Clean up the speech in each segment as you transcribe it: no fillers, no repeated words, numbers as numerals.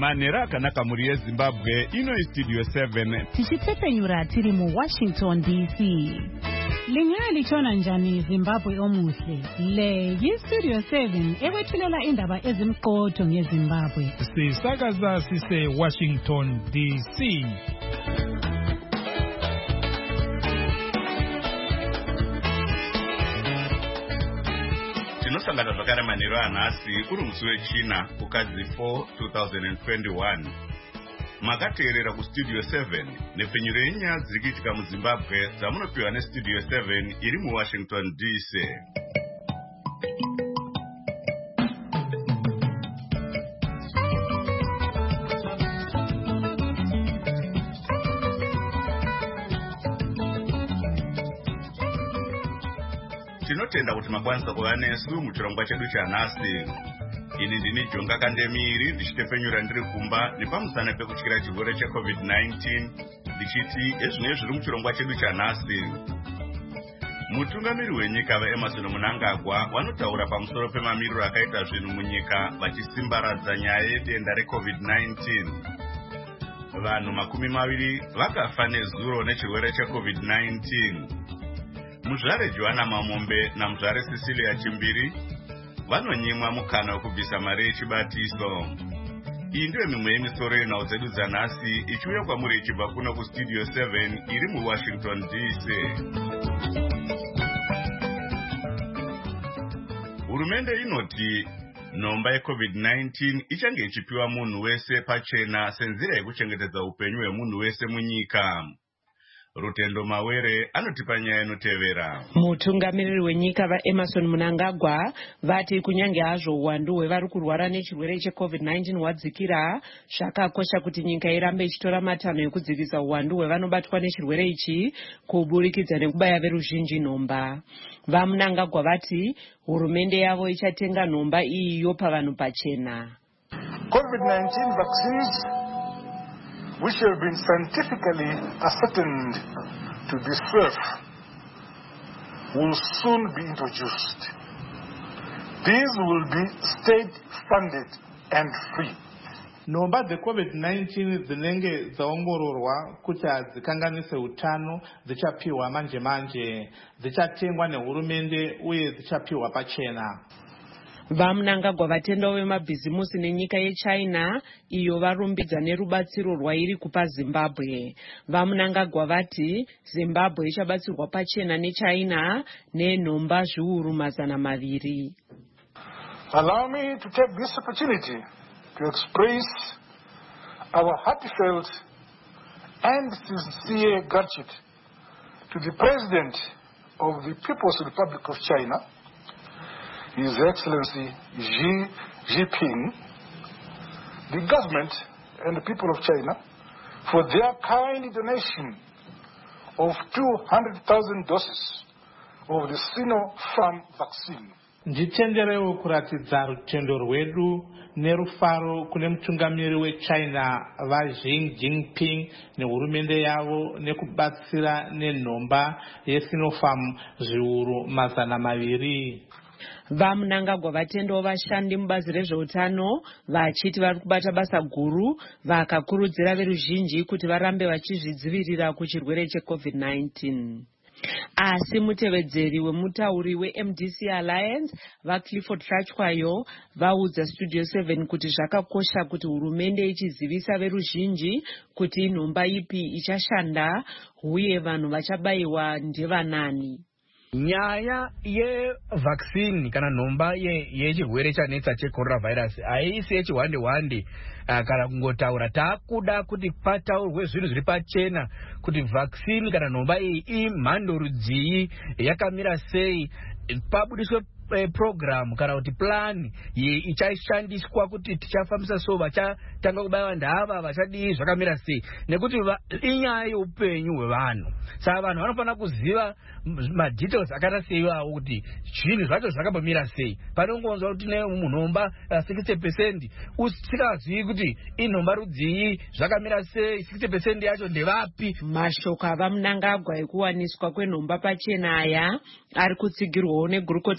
manhero akanaka muri yeZimbabwe. Ino iStudio 7 tichitepenyura tiri mu Washington DC. Lingaya lichona njani Zimbabwe omuhle. Le yiStudio 7 ewethulela indaba ezimqotho ngeZimbabwe. Sisakaza sise Washington DC. tinosangana zvakare manhero anhasi uri musi wechina kukadzi 4 2021. makateerera kuStudio 7 nepfenyuro yenyaya dziri kuitika muZimbabwe dzamunopiwa neStudio 7 iri muWashington DC. tinotenda kuti makwanisa kuva nesu muchirongwa chedu chanhasi. ini ndini Jonga Kandemiri ndichitepenyura ndiri kumba nepamusana pekutyira chirwere cheCovid-19 ndichiti ezvinenge zviri muchirongwa chedu chanhasi. mutungamiri wenyika vaEmmerson Mnangagwa vanotaura pamusoro pemamiriro akaita zvinhu munyika vachisimbaradza nyaya yedenda reCovid-19. vanhu 20 vakafa nezuro nechirwere cheCovid-19. muzvare Joanna Mamombe namuzvare Cecilia Chimbiri vanonyimwa mukana wekubvisa mari yechibatiso. iyi ndiyo mimwe yemisoro yenhau dzedu dzanhasi ichiuya kwamuri ichibva kuno kuStudio 7 iri muWashington DC. hurumende inoti nhomba yeCovid-19 ichange ichipiwa munhu wese pachena senzira yekuchengetedza upenyu hwemunhu wese munyika. Rutendo Mawere anotipa nyaya inotevera. mutungamiriri wenyika vaEmmerson Mnangagwa vati kunyange hazvo uwandu hwevari kurwara nechirwere cheCovid-19 hwadzikira, zvakakosha kuti nyika irambe ichitora matanho ekudzikisa uwandu hwevanobatwa nechirwere ichi kuburikidza nekubaya veruzhinji nhomba. vaMnangagwa vati hurumende yavo ichatenga nhomba iyiyo pavanhu pachena. COVID-19 vaccines which have been scientifically ascertained to be safe will soon be introduced. These will be state-funded and free. Nhomba dzeCovid-19 dzinenge dzaongororwa kuti hadzikanganise utano dzichapiwa manje dzichatengwa nehurumende uye dzichapiwa pachena. vaMnangagwa vatenda vemabhizimusi nenyika yeChina iyo varumbidza nerubatsiro rwairi kupa Zimbabwe. vaMnangagwa vati Zimbabwe ichabatsirwa pachena neChina nenhomba zviuru 200. Allow me to take this opportunity to express our heartfelt and sincere gratitude to the President of the People's Republic of China, His Excellency Xi Jinping, the government and the people of China for their kind donation of 200,000 doses of the Sinopharm vaccine. Nditenderewo kuratidza rutendo rwedu nerufaro kune mutungamiriri weChina vaXi Jinping nehurumende yavo nekubatsira nenhomba yeSinopharm zviuru 200. vaMnangagwa vatendawo vashandi mubazi rezveutano vachiti vari kubata basa guru, vakakurudzira veruzhinji kuti varambe vachizvidzivirira kuchirwere cheCovid-19. asi mutevedzeri wemutauri weMDC Alliance vaClifford Hlachwayo vaudza Studio 7 kuti zvakakosha kuti hurumende ichizivisa veruzhinji kuti nhomba ipi ichashanda uye vanhu vachabayiwa ndevanani. Nyaya yevaccine kana nhomba yechirwere chanetsa checoronavirus haisi yechihwande kana kungotaura. Takuda kuti pataurwe zvinhu zviri pachena kuti vaccine kana nhomba iyi imhando rudzii, yakamira sei, pabudiswe program kana kuti plan ichashandiswa kuti tichafambisa so vachatanga kubaiwa ndava vachadii zvakamira sei, nekuti inyaya yeupenyu hwevanhu. Saka vanhu vanofanira kuziva madetails akaita sei awo kuti zvinhu zvacho zvakambomira sei. Panongonzwa kuti nhomba 60% usikazivi kuti inhomba rudzii, zvakamira sei, 60% yacho ndevapi. Mashoko avaMnangagwa ekuwaniswa kwenhomba pachena aya ari kutsigirwawo negurukota rezveutano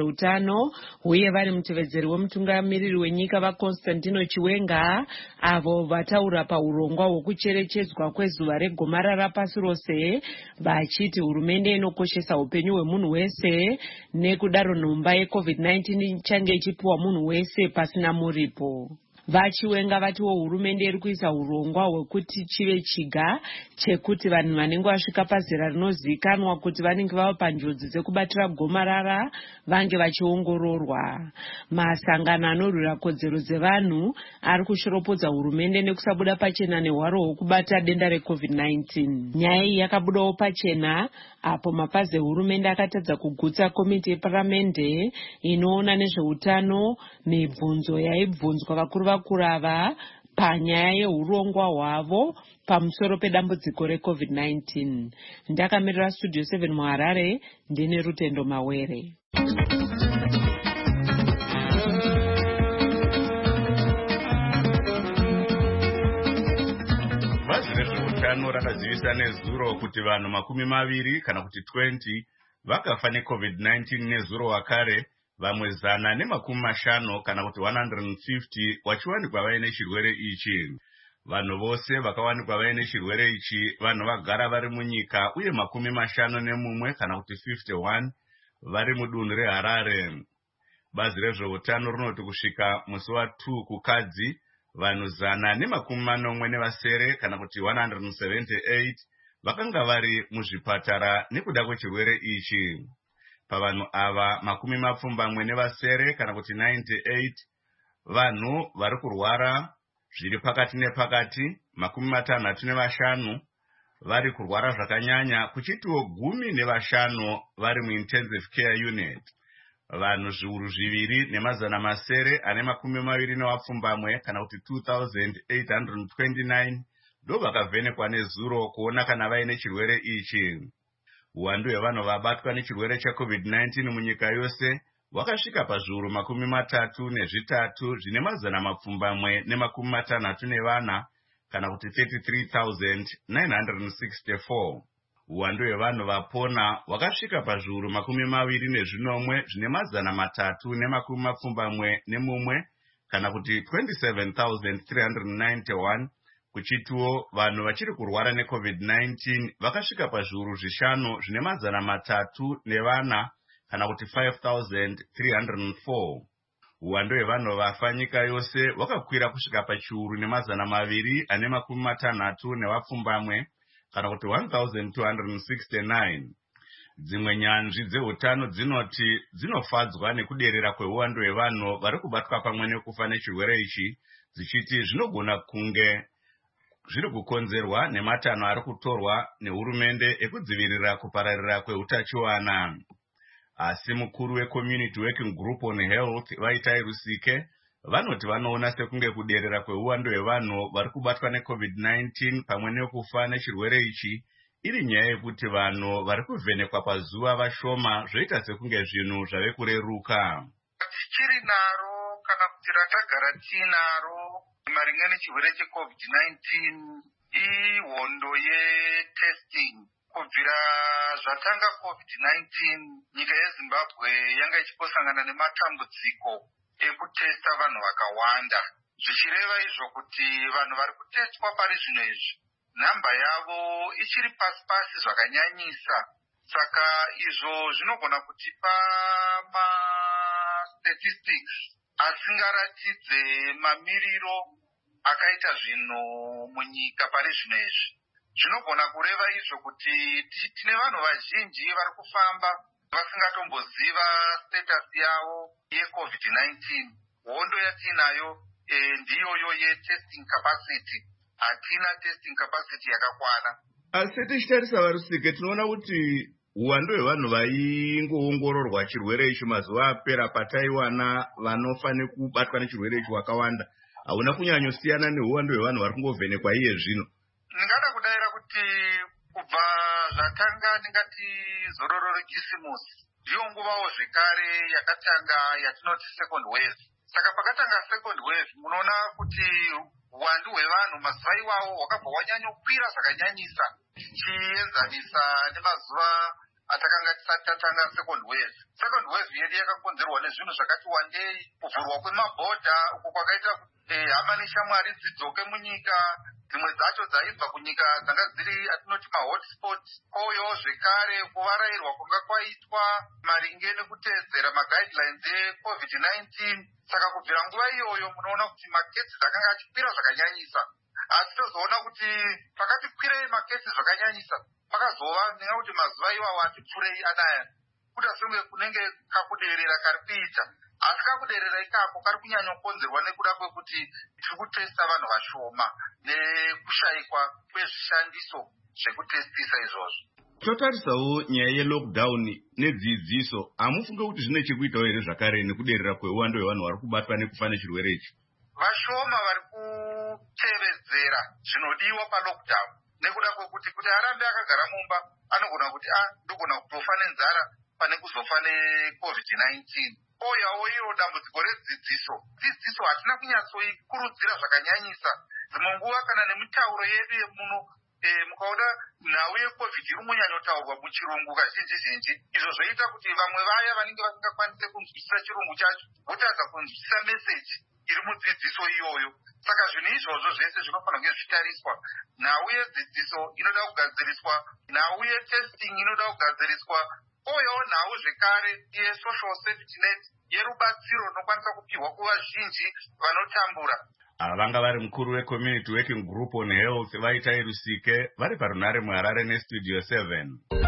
vezveutano uye vari mutevedzeri wemutungamiriri wenyika vaConstantino Chiwenga, avo vataura paurongwa hwekucherechedzwa kwezuva regomarara pasi rose, vachiti hurumende inokoshesa upenyu hwemunhu wese, nekudaro nhomba yeCovid-19 ichange ichipiwa munhu wese pasina muripo. Vachiwenga vatiwo hurumende iri kuisa urongwa hwekuti chive chiga chekuti vanhu vanenge vasvika pazera rinozivikanwa kuti vanenge vava panjodzi dzekubatira gomarara vange vachiongororwa. Masangano anorwira kodzero dzevanhu ari kushoropodza hurumende nekusabuda pachena nehwaro hwekubata denda reCovid-19. Nyaya iyi yakabudawo pachena apo mapazi ehurumende akatadza kugutsa komiti yeparamende inoona nezveutano mibvunzo yaibvunzwa vakuru ava panyaya yeurongwa hwavo pamusoro pedambudziko reCovid-19. Ndakamirira Studio 7 muHarare, ndine Rutendo Mawere. Bazi rezveutano rakazivisa nezuro kuti vanhu 20 kana kuti 20 vakafa neCovid-19 nezuro wakare, vamwe 150 kana kuti 150 vachiwanikwa vaine chirwere ichi. Vanhu vose vakawanikwa vaine chirwere ichi vanhu vagara vari munyika uye 51 kana kuti 51 vari mudunhu reHarare. Bazi rezveutano rinoti kusvika musi wa2 kukadzi, vanhu 140 kana kuti 178 vakanga vari muzvipatara nekuda kwechirwere ichi. Pavanhu ava 70 kana kuti 98 vanhu vari kurwara zviri pakati nepakati, 65 vari kurwara zvakanyanya, kuchitiwo 15 vari muintensive care unit. Vanhu zviuru 2,700 ane 27 kana kuti 2829 ndo vakavhenekwa nezuro kuona kana vaine chirwere ichi. Uwandu hwevanhu vabatwa nechirwere cheCovid-19 munyika yose wakasvika pazviuru 33 zvine 464 kana kuti 33,964. Uwandu hwevanhu vapona wakasvika pazviuru 21 zvine 371 kana kuti 27,391. Kuchitiwo vanhu vachiri kurwara neCovid-19 vakasvika pazviuru 5 zvine 304 kana kuti 5,304. Uwandu hwevanhu vafa nyika yose wakakwira kusvika pachiuru ne260 kana kuti 1,269. Dzimwe nyanzvi dzeutano dzinoti dzinofadzwa nekuderera kweuwandu hwevanhu vari kubatwa pamwe nekufa nechirwere ichi, dzichiti zvinogona kunge zviri kukonzerwa nematanho ari kutorwa nehurumende ekudzivirira kupararira kweutachiwana. Asi mukuru weCommunity Working Group on Health Vaitai Rusike vanoti vanoona sekunge kuderera kweuwandu hwevanhu vari kubatwa neCovid-19 pamwe nekufa nechirwere ichi iri nyaya yekuti vanhu vari kuvhenekwa pazuva vashoma, zvoita sekunge zvinhu zvave kureruka. Tichiri naro kana kuti ratagara tinaro maringe nechirwere cheCovid-19 ihondo yetesting. Kubvira zvatanga COVID-19, nyika yeZimbabwe yanga ichiposangana nematambudziko ekutesta vanhu vakawanda. Zvichireva izvo kuti vanhu vari kutestwa pari zvino izvi, nhamba yavo ichiri pasi zvakanyanyisa. Saka izvo zvinogona kutipa statistics asingaratidze mamiriro akaita zvinhu munyika pari zvino izvi. Zvinogona kureva izvo kuti tine vanhu vazhinji vari kufamba vasingatomboziva status yavo yeCovid-19. Hondo yatinayo ndiyoyo yetesting capacity. Hatina testing capacity yakakwana. Asi tichitarisa Varusike, tinoona kuti uwandu hwevanhu vaingoongororwa chirwere ichi mazuva apera pataiwana vanofa nekubatwa nechirwere ichi wakawanda, hauna kunyanyosiyana neuwandu hwevanhu vari kungovhenekwa iye zvino. Ndingada kudayira kuti kubva zvatanga ndingati zororo rekisimusi ndiyo nguvawo zvekare yakatanga yatinoti second wave. Saka pakatanga second wave munoona kuti uwandu hwevanhu mazuva iwawo hwakabva hwanyanya kukwira zvakanyanyisa chienzanisa nemazuva atakanga tisati tatanga second wave. Second wave yedu yakakonzerwa nezvinhu zvakati wandei, kuvhurwa kwemabhodha uko kwakaita hama neshamwari dzidzoke munyika, dzimwe dzacho dzaibva kunyika dzanga dziri atinoti mahotspot. Kwouyawo zvekare kuvarairwa kwanga kwaitwa maringe nekutedzera maguidelines eCovid-19. Saka kubvira nguva iyoyo munoona kuti makesi akanga achikwira zvakanyanyisa. Asi tozoona kuti pakati kwirei makesi zvakanyanyisa pakazova nekuti mazuva iwawo ati pfurei anaya kuda senge kunenge kakuderera kari kuita. Asi kakuderera ikako kari kunyanya kukonzerwa nekuda kwekuti tiri kutesta vanhu vashoma nekushayikwa kwezvishandiso zvekutestisa izvozvo. Totarisawo nyaya yelockdown nedzidziso, hamufunge kuti zvine chekuitawo here zvakare nekuderera kweuwando hwevanhu vari kubatwa nekufa nechirwere ichi? Vashoma vari kutevedzera zvinodiwa palockdown nekuda kwekuti kuti arambe akagara mumba anogona kuti ndogona kutofa nenzara pane kuzofa neCovid-19. Ouyawo iro dambudziko redzidziso. Dzidziso hatina kunyatsoikurudzira zvakanyanyisa. Dzimwe nguva kana nemitauro yedu yemuno mukaona nhau yeCovid iri kunyanyotaurwa muchirungu kazhinji, izvo zvoita kuti vamwe vaya vanenge vasingakwanise kunzwisisa chirungu chacho votadza kunzwisisa meseji iri mudzidziso iyoyo. Saka zvinhu izvozvo zvese zvinofanira kunge zvichitariswa. Nhau yedzidziso inoda kugadziriswa, nhau yetesting inoda kugadziriswa, ouyawo nhau zvekare yesocial safety net yerubatsiro runokwanisa kupiwa kuvazhinji vanotambura. Ava vanga vari mukuru weCommunity Working Group on Health Vaitai Rusike vari parunare muHarare neStudio 7.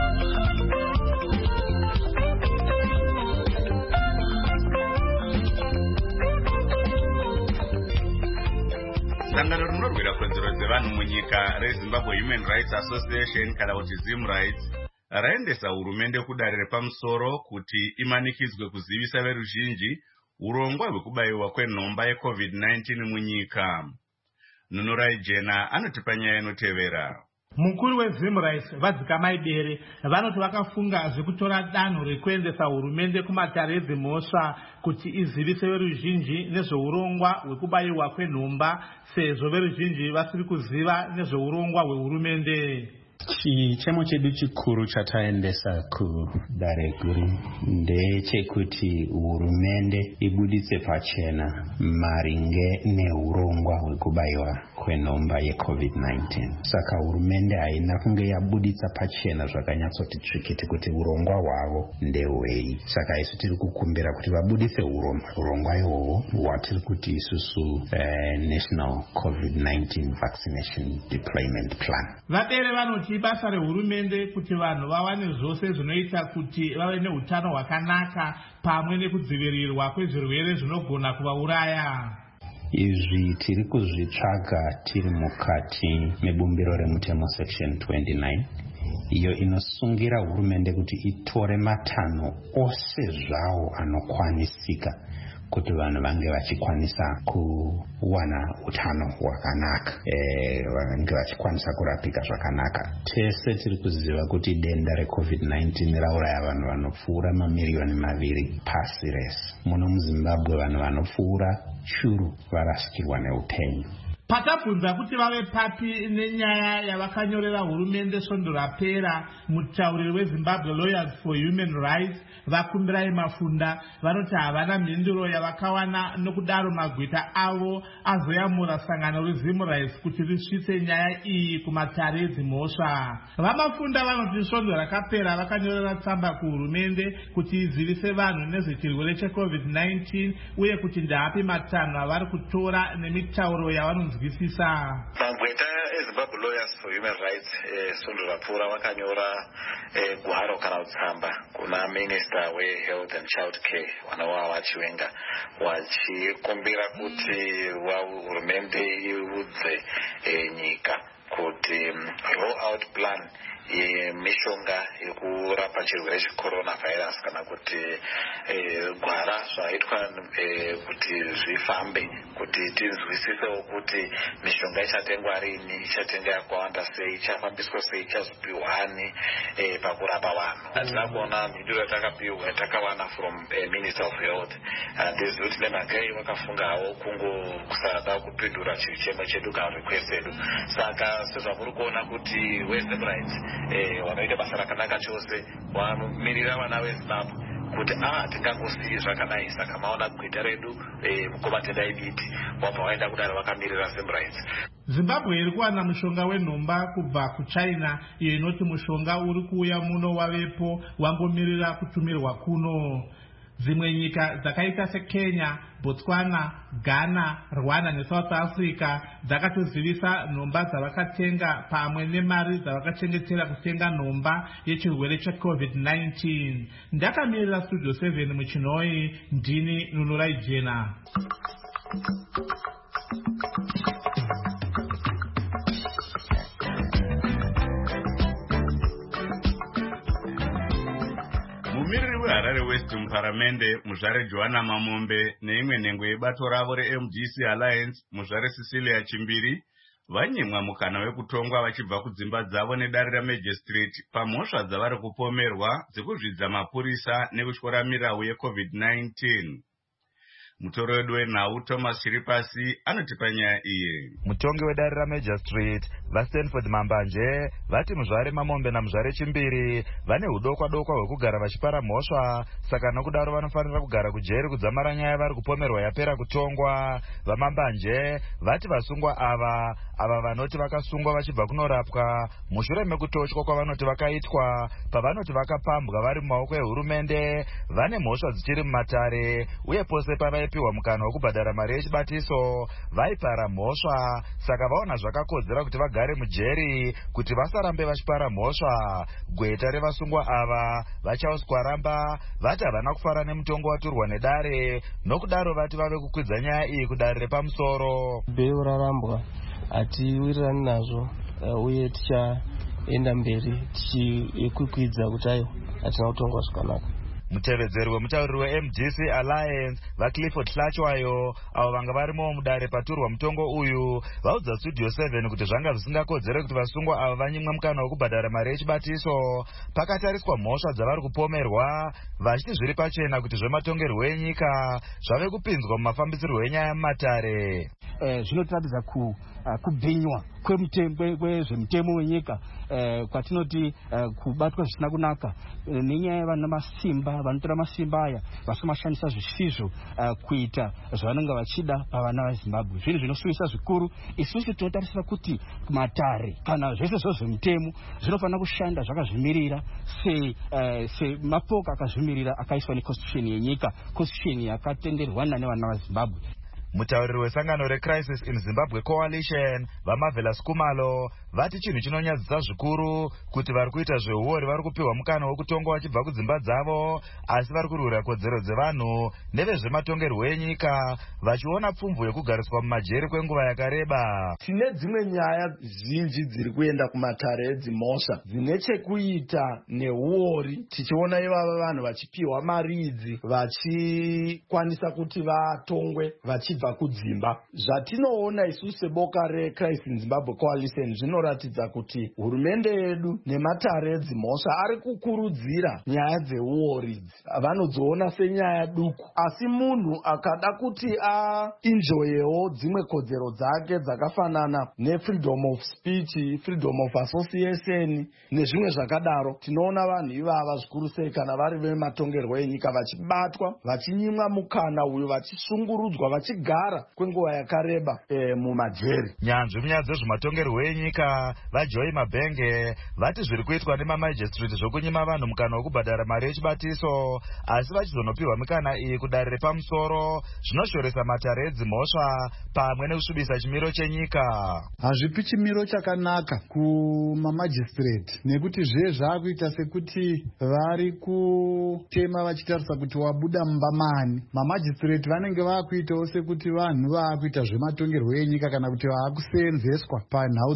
Sangano rinorwira kodzero dzevanhu munyika reZimbabwe Human Rights Association kana kuti ZimRights raendesa hurumende kudare repamusoro kuti imanikidzwe kuzivisa veruzhinji urongwa hwekubayiwa kwenhomba yeCovid-19 munyika. Nunurai Jena anotipa nyaya inotevera. Mukuru weZimRights Vadzikamai Bere vanoti vakafunga zvekutora danho rekuendesa hurumende kumatare edzimhosva kuti izivise veruzhinji nezveurongwa hwekubayiwa kwenhomba sezvo veruzhinji vasiri kuziva nezveurongwa hwehurumende. Chichemo chedu chikuru chataendesa kudare guru ndechekuti hurumende ibuditse pachena maringe neurongwa hwekubayiwa kwenhomba yeCovid-19. Saka hurumende haina kunge yabuditsa pachena zvakanyatsoti tsvikiti kuti urongwa hwavo ndehwei. Saka isu tiri kukumbira kuti vabuditse urongwa ihwohwo hwatiri kuti isusu National COVID-19 Vaccination Deployment Plan. Vapere vanoti basa rehurumende kuti vanhu vawane zvose zvinoita kuti vave neutano hwakanaka pamwe nekudzivirirwa kwezvirwere zvinogona kuvauraya. Izvi tiri kuzvitsvaga tiri mukati mebumbiro remutemo section 29 iyo inosungira hurumende kuti itore matanho ose zvawo anokwanisika kuti vanhu vange vachikwanisa kuwana utano hwakanaka, vange vachikwanisa kurapika zvakanaka. Tese tiri kuziva kuti denda reCovid-19 rauraya vanhu vanopfuura mamiliyoni 2 pasi rese. Muno muZimbabwe vanhu vanopfuura shuru varasikirwa neupenyu. Patabvunza kuti vave papi nenyaya yavakanyorera hurumende svondo rapera, mutauriri weZimbabwe Lawyers for Human Rights Vakumbirai Mafunda vanoti havana mhinduro yavakawana, nokudaro magwita avo azoyamura sangano reZimRights kuti risvitse nyaya iyi kumatare edzimhosva. Vamafunda vanoti svondo rakapera vakanyorera tsamba kuhurumende kuti izivise vanhu nezvechirwere cheCovid-19 uye kuti ndapi matanho avari kutora nemitauro yavanonzwisisa. Magweta eZimbabwe Lawyers for Human Rights svondo rapfuura vakanyora gwaro kana tsamba kuna Minister weHealth and Child Care wanawa vachiwenga vachikumbira kuti hurumende iudze nyika kuti roll out plan yemishonga yekurapa chirwere checoronavirus kana kuti gwara zvaitwa kuti zvifambe, kuti tinzwisisewo kuti mishonga ichatengwa rini, ichatenga yakawanda sei, ichafambiswa sei, ichazopiwani pakurapa vanhu. Hatina kuona mhinduro yatakawana from Minister of Health. Ndizvi kuti nemhakai vakafungawo kusada kupindura chichemo chedu kana request edu. Saka sezvamuri kuona kuti weZimRights vanoita basa rakanaka chose, vanomirira vana veZimbabwe kuti tingangosiyi zvakadai. Saka maona gwita redu mukomatenda iditi wabva waenda kudaro vakamirira ZimRights. Zimbabwe iri kuwana mushonga wenhomba kubva kuChina, iyo inoti mushonga uri kuuya muno wavepo wangomirira kutumirwa kuno. Dzimwe nyika dzakaita seKenya, Botswana, Ghana, Rwanda neSouth Africa dzakatozivisa nhomba dzavakatenga pamwe nemari dzavakachengetera kutenga nhomba yechirwere cheCovid-19. Ndakamirira Studio 7 muChinoi, ndini Nunurai Jena. Mumiriri weHarare West muParamende muzvare Joanna Mamombe neimwe nhengo yebato ravo reMDC Alliance muzvare Cecilia Chimbiri vanyimwa mukana wekutongwa vachibva kudzimba dzavo nedare raMagistrate pamhosva dzavari kupomerwa dzekuzvidza mapurisa nekutyora mirau yeCovid-19. Mutoro wedu wenhau Thomas Chiripasi anotipa nyaya iyi. Mutongi wedare raMagistrate vaStanford Mambanje vati muzvare Mamombe namuzvare Chimbiri vane hudokwa-dokwa hwekugara vachipara mhosva, saka nokudaro vanofanira kugara kujeri kudzamara nyaya vari kupomerwa yapera kutongwa. VaMambanje vati vasungwa ava vanoti vakasungwa vachibva kunorapwa mushure mekutotywa kwavanoti vakaitwa pavanoti vakapambwa vari mumaoko ehurumende, vane mhosva dzichiri mumatare, uye pose pavaipiwa mukana wekubhadhara mari yechibatiso vaipara mhosva, saka vaona zvakakodzera kuti vagare mujeri kuti vasarambe vachipara mhosva. Gweta revasungwa ava vachauswaramba vati havana kufara nemutongo waturwa nedare, nokudaro vati vave kukwidza nyaya iyi kudare repamusoro. Bheu rarambwa hatiwirirani nazvo, uye tichaenda mberi tichikwikwidza kuti ayo hatina kutongwa zvakanaka. Mutevedzeri wemutauriri weMDC Alliance vaClifford Hlachwayo avo vanga varimo mudare paturwa mutongo uyu vaudza Studio 7 kuti zvanga zvisingakodzere kuti vasungwa ava vanyimwe mukana wekubhadhara mari yechibatiso pakatariswa mhosva dzavari kupomerwa, vachiti zviri pachena kuti zvematongerwo enyika zvave kupinzwa mumafambisirwo enyaya mumatare. Zvinotiratidza kubhinywa kwezvemutemo wenyika, kwatinoti kubatwa zvisina kunaka nenyaya yevanhu namasimba vanotora masimba aya vachimashandisa zvisizvo kuita zvavanenge vachida pavana veZimbabwe. Zvinhu zvinosuvisa zvikuru. Isusu tinotarisira kuti matare kana zvese zvemutemo zvinofanira kushanda zvakazvimirira semapoka akazvimirira akaiswa neconstitution yenyika, constitution yakatenderwa nevana veZimbabwe. Mutauriri wesangano reCrisis in Zimbabwe Coalition vaMavela Skumalo vati chinhu chinonyadzisa zvikuru kuti vari kuita zveuori vari kupiwa mukana wekutongwa vachibva kudzimba dzavo, asi vari kurwira kodzero dzevanhu nevezvematongerwo enyika vachiona pfumvu yekugariswa mumajeri kwenguva yakareba. Tine dzimwe nyaya zhinji dziri kuenda kumatare edzimhosva dzine chekuita neuori, tichiona ivava vanhu vachipiwa mari idzi vachikwanisa kuti vatongwe vachibva kudzimba. Zvatinoona isusu seboka reCrisis in Zimbabwe Coalition zvinoratidza kuti hurumende yedu nematare edzimhosva ari kukurudzira nyaya dzeuori vanodziona senyaya duku, asi munhu akada kuti aenjoyewo dzimwe kodzero dzake dzakafanana nefreedom of speech, freedom of association nezvimwe zvakadaro, tinoona vanhu ivava zvikuru sei kana vari vematongerwo enyika vachibatwa vachinyimwa mukana uyu vachishungurudzwa vachigara kwenguva yakareba mumajeri. Nyanzvi munyaya dzezvematongerwo enyika vaJoy Mabhenge vati zviri kuitwa nemamajistrate zvokunyima vanhu mukana wekubhadhara mari yechibatiso, asi vachizonopiwa mikana iyi kudare repamusoro zvinoshoresa matare edzimhosva pamwe nekusvibisa chimiro chenyika. Hazvipi chimiro chakanaka kumamajistrate nekuti zvaakuita sekuti vari kutema vachitarisa kuti wabuda mumba mani. Mamajistrate vanenge vaakuitawo sekuti vanhu vaakuita zvematongerwo enyika kana kuti vaakuseenzeswa panhau dzezvematongerwo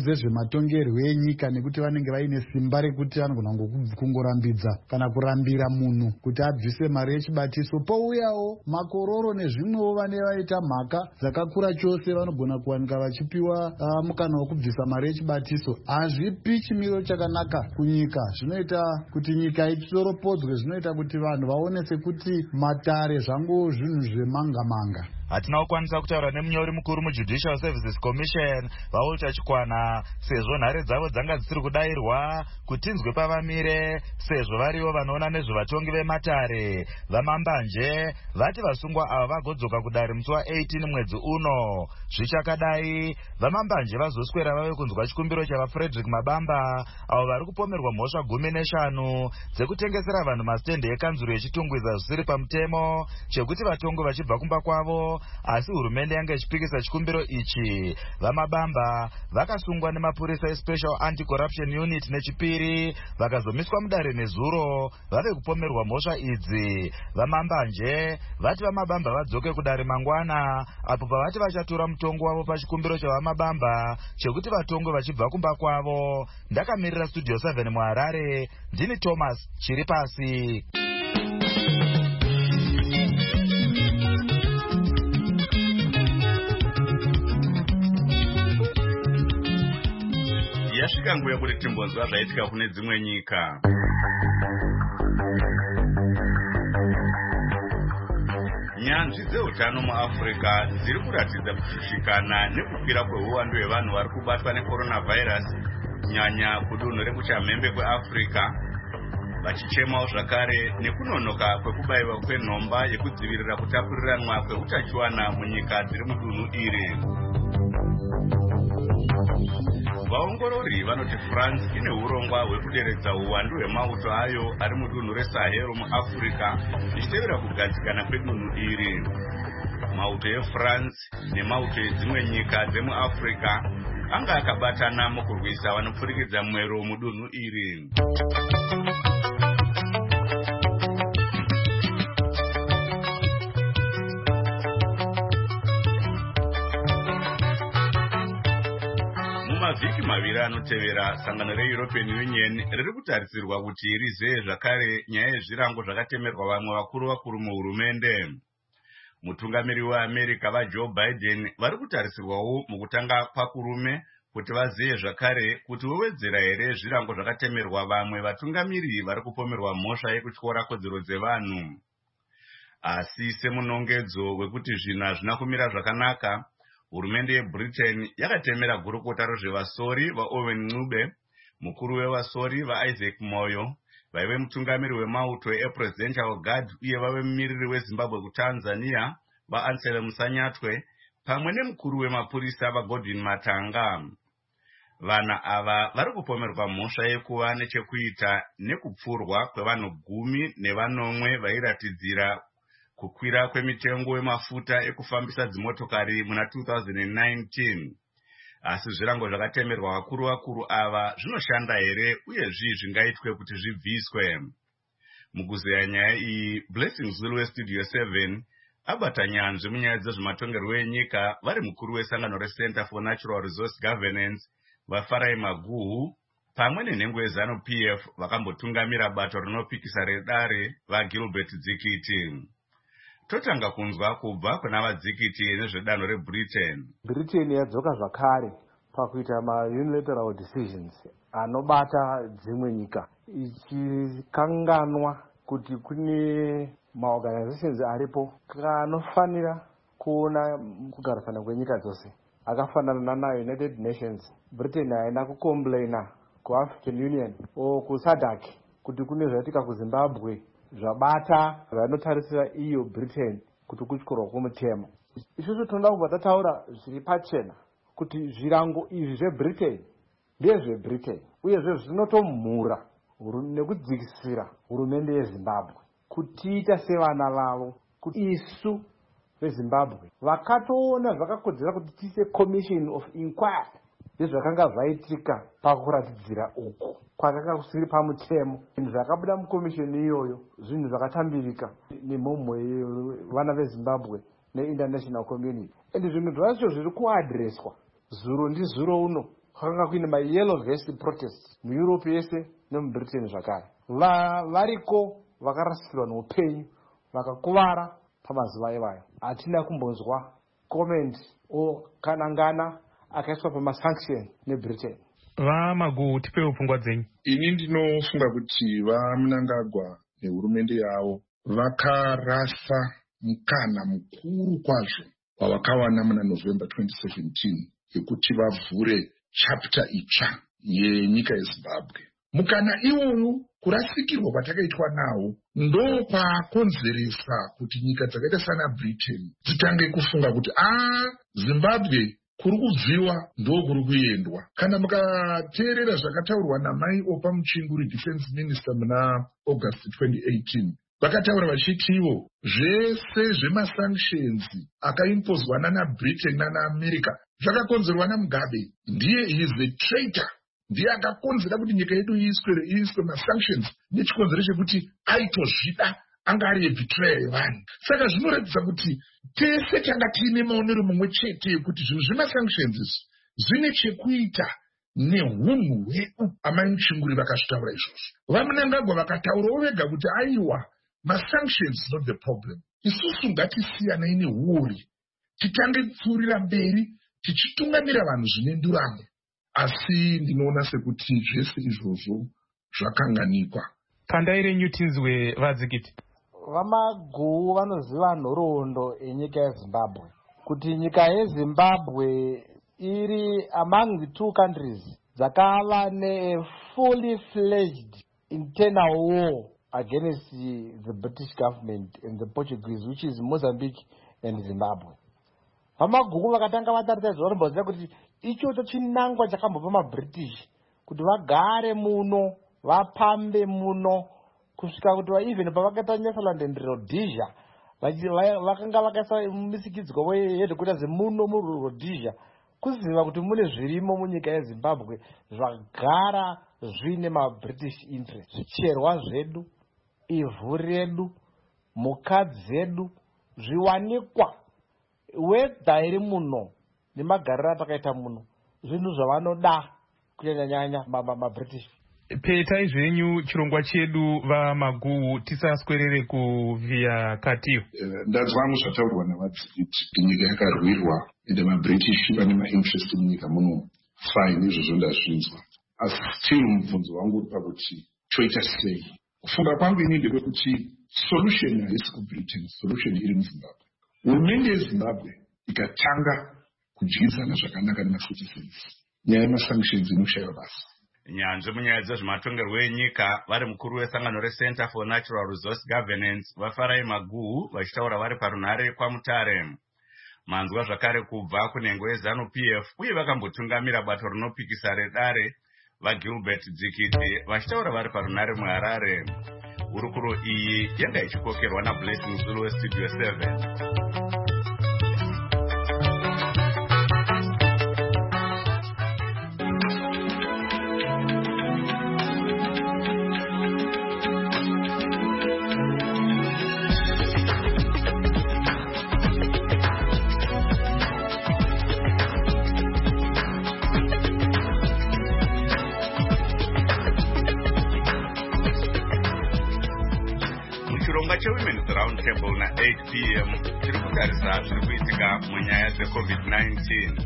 matongerwo enyika nekuti vanenge vaine simba rekuti vanogona kungorambidza kana kurambira munhu kuti abvise mari yechibatiso. Pouyawo makororo nezvimwewo vane vaita mhaka dzakakura chose vanogona kuwanika vachipiwa mukana wekubvisa mari yechibatiso. Hazvipi chimiro chakanaka kunyika. Zvinoita kuti nyika itoropodzwe, zvinoita kuti vanhu vaone sekuti matare zvangu zvinhu zvemanga-manga. Hatina kukwanisa kutaura nemunyori mukuru muJudicial Services Commission Walter Chikwana sezvo nhare dzavo dzanga dzisiri kudairwa kutinzwe pavamire sezvo varivo vanoona nezvevatongi vematare. Vamambanje vati vasungwa ava vagodzoka kudare musi wa18 mwedzi uno. Zvichakadai vamambanje vazoswera vave kunzwa chikumbiro chavaFrederick Mabamba avo vari kupomerwa mhosva 15 dzekutengesera vanhu masitendi ekanzuro yechitungwiza zvisiri pamutemo chekuti vatongi vachibva kumba kwavo, asi hurumende yange ichipikisa chikumbiro ichi. Vamabamba vakasungwa nemapurisa eSpecial Anti-Corruption Unit nechipiri vakazomiswa mudare nezuro vave kupomerwa mhosva idzi. Vamambanje vati Vamabamba vadzoke kudare mangwana apo pavati vachatora mutongo wavo pachikumbiro chavamabamba chekuti vatongi vachibva kumba kwavo. Ndakamirira Studio 7 muHarare, ndini Thomas Chiripasi. Yasvika nguva yekuti timbonzwa zvaitika kune dzimwe nyika. Nyanzvi dzeutano muAfrica dziri kuratidza kushushikana nekukwira kweuwandu hwevanhu vari kubatwa necoronavirus, kunyanya kudunhu rekuchamhembe kweAfrica, vachichemawo zvakare nekunonoka kwekubayiwa kwenhomba yekudzivirira kutapuriranwa kweutachiwana munyika dziri mudunhu iri. Vaongorori vanoti France ine urongwa hwekuderedza uwandu hwemauto ayo ari mudunhu reSahel muAfrica zvichitevera kugadzikana kwedunhu iri. Mauto eFrance nemauto edzimwe nyika dzemuAfrica anga akabatana mukurwisa vanopfurikidza mwero mudunhu iri. Mavhiki maviri anotevera, sangano reEuropean Union riri kutarisirwa kuti rizeye zvakare nyaya yezvirango zvakatemerwa vamwe vakuru muhurumende. Mutungamiri weAmerica vaJoe Biden vari kutarisirwawo mukutanga kwakurume kuti vazeye zvakare kuti wewedzera here zvirango zvakatemerwa vamwe vatungamiri vari kupomerwa mhosva yekutyora kodzero dzevanhu. Asi semunongedzo wekuti zvinhu hazvina kumira zvakanaka, hurumende yeBritain yakatemera gurukota rozvevasori vaOwen Ncube, mukuru wevasori vaIsaac Moyo, vaive mutungamiri wemauto ePresidential Guard uye vave mumiriri weZimbabwe kuTanzania vaAnselm Sanyatwe, pamwe nemukuru wemapurisa vaGordon Matanga. Vana ava vari kupomerwa mhosva yekuva nechekuita nekupfurwa kwevanhu 10 vairatidzira kukwira kwemitengo yemafuta ekufambisa dzimotokari muna 2019. Asi zvirango zvakatemerwa vakuru ava zvinoshanda here uye zvingaitwe kuti zvibviswe. Mukuzeya nyaya iyi, Blessing Zulu weStudio 7 abata nyanzvi munyaya dzezvematongerwo enyika vari mukuru wesangano reCenter for Natural Resource Governance vaFarai Maguhu pamwe nenhengo yeZanu-PF vakambotungamira bato rinopikisa redare vaGilbert Dzikiti. Totanga kunzwa kubva kuna vadzikiti nezvedanho reBritain. Britain yadzoka zvakare pakuita unilateral decisions anobata dzimwe nyika, ichikanganwa kuti kune maorganizations aripo kanofanira kuona kugarisana kwenyika dzose akafanana naUnited Nations. Britain haina kucomplaina kuAfrican Union o kuSADC kuti kune zvaitika kuZimbabwe zvabata vanotarisira iyo Britain kuti kutyorwa kwomutemo. Isusu tinoda kubva tataura zviri pachena kuti zvirango izvi zveBritain ndezveBritain uyezve zvinotomhura nekudzikisira hurumende yeZimbabwe kutiita sevana vavo, kuti isu veZimbabwe vakatoona zvakakodzera kuti tiise commission of inquiry yezvakanga zvaitika pakuratidzira uku kwakanga kusiri pamutemo. Zvinhu zvakabuda mukomishoni iyoyo zvinhu zvakatambirika nemhomho yevana veZimbabwe neinternational community, and zvinhu zvacho zviri kuadreswa zuro ndizuro uno kwakanga kuine mayellow vest protest mueurope yese nemubritain zvakare. Variko vakarasikirwa neupenyu vakakuvara pamazuva ivayo. Hatina kumbonzwa comment okanangana akaiswa pamasanction nebritain. VaMagu, tipewo pfungwa dzenyu. Ini ndinofunga kuti vaMnangagwa nehurumende yavo vakarasa mukana mukuru kwazvo wavakawana muna November 2017 yekuti vavhure chapter itsva yenyika yeZimbabwe. Mukana iwoyo kurasikirwa kwatakaitwa nawo ndo pakonzeresa kuti nyika dzakaita sana Britain dzitange kufunga kuti Zimbabwe kuri kubviwa ndo kuri kuendwa. Kana mukateerera zvakataurwa namai Opa Muchinguri defense minister muna August 2018 vakataura vachiti ivo zvese zvemasanctions akaimpozwa nana Britain nana America zvakakonzerwa naMugabe. Ndiye is a traitor. Ndiye akakonzera kuti nyika yedu iiswe masanctions nechikonzero chekuti aitozvida anga ari betrayal yevanhu. Saka zvinoratidza kuti tese tanga tiine maonero mumwe chete yekuti zvinhu zvemasanctions zvine chekuita nehunhu hwedu. Amai Muchinguri vakazvitaura izvozvo. VaMnangagwa vakataurawo vega kuti aiwa masanctions not the problem. Isusu ngatisiyanei nehuori titange kupfuurira mberi tichitungamira vanhu zvine nduramo. Asi ndinoona sekuti zvese izvozvo zvakanganikwa. Kandai renyu tinzwe vadzikiti. VaMagu vanoziva nhoroondo yenyika yeZimbabwe, kuti nyika yeZimbabwe iri among the two countries dzakava fully fledged internal war against the British government and the Portuguese, which is Mozambique and Zimbabwe. VaMagu vakatanga vataridza zvavaromboziva kuti ichocho chinangwa chakambobva maBritish kuti vagare muno vapambe muno kusvika kuti even pavakaita Nyasaland and Rhodesia vakanga vakaisa misikidzwa wehedhekota zemuno muRhodesia kuziva kuti mune zvirimo munyika yeZimbabwe zvagara zvine maBritish interest. Zvicherwa zvedu, ivhu redu, mhuka dzedu, zviwanikwa, wedha iri muno nemagariro atakaita muno zvinhu zvavanoda kunyanya maBritish. Petai zvenyu chirongwa chedu VaMagu, tisaswerere kuvhiya katiyo. Ndadzwa zvataurwa navadzikiti nyika yakarwirwa ende maBritish vane mainterest munyika muno. Fine, izvozvo ndazvinzwa. Asi still mubvunzo wangu uri pakuti toita sei. Kufunga kwangu ini ndepekuti solution haisi kuBritain, solution iri muZimbabwe. Hurumende yeZimbabwe ikatanga kudyidzana zvakanaka nemaCitizens, nyaya yemasanctions inoshayiwa basa. Nyanzvi munyaya dzezvematongerwo enyika vari mukuru wesangano reCenter for Natural Resource Governance vaFarai Maguhu vachitaura vari parunhare kwaMutare. Manzwa zvakare kubva kunhengo yeZANU-PF uye vakambotungamira bato rinopikisa redare vaGilbert Dzikiti vachitaura vari parunhare muHarare. Hurukuro iyi yanga ichikokerwa naBlessing Zulu weStudio 7. Women's Roundtable na 8 p.m. tiri kutarisa zviri kuitika munyaya dzeCovid-19.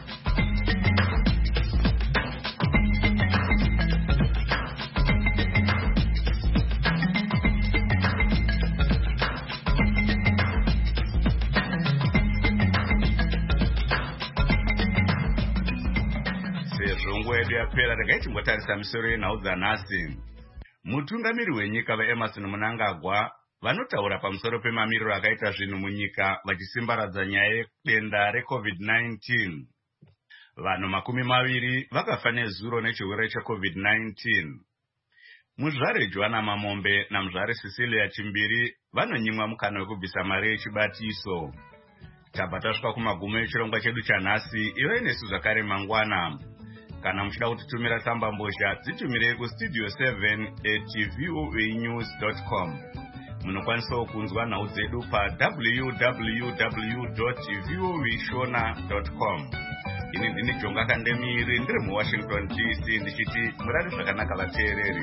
Sezvo nguva yedu yapera, regai timbotarisa misoro yenhau dzanhasi. Mutungamiri wenyika vaEmmerson Mnangagwa vanotaura pamusoro pemamiriro akaita zvinhu munyika vachisimbaradza nyaya yedenda reCovid-19. Vanhu 20 vakafa nezuro nechirwere cheCovid-19. Muzvare Joanna Mamombe namuzvare Cecilia Chimbiri vanonyimwa mukana wekubvisa mari yechibatiso. Tabva tasvika kumagumo echirongwa chedu chanhasi. Ive nesu zvakare mangwana. Kana muchida kutitumira tsamba mbozha dzitumirei kustudio 7@voanews.com. Munokwanisawo kunzwa nhau dzedu pa www.voashona.com. ini ndini Jonga Kandemiri ndiri muWashington DC ndichiti murari zvakanaka vateereri.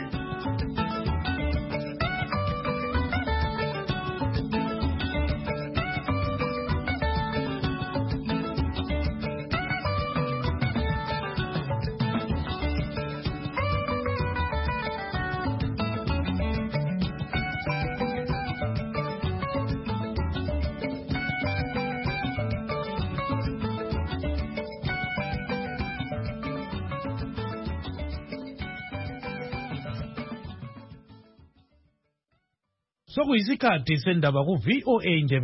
Sokuyisikhathi sendaba ku VOA nje